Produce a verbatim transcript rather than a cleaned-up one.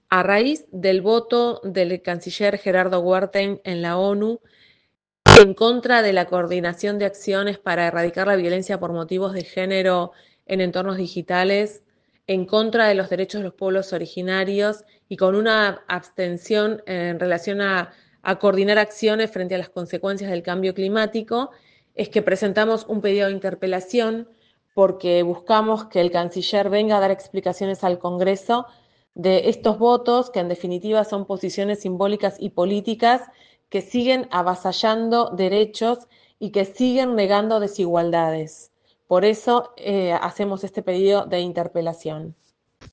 A raíz del voto del canciller Gerardo Huerta en la ONU en contra de la coordinación de acciones para erradicar la violencia por motivos de género en entornos digitales, en contra de los derechos de los pueblos originarios y con una abstención en relación a, a coordinar acciones frente a las consecuencias del cambio climático, es que presentamos un pedido de interpelación porque buscamos que el canciller venga a dar explicaciones al Congreso de estos votos, que en definitiva son posiciones simbólicas y políticas que siguen avasallando derechos y que siguen negando desigualdades. Por eso eh, hacemos este pedido de interpelación.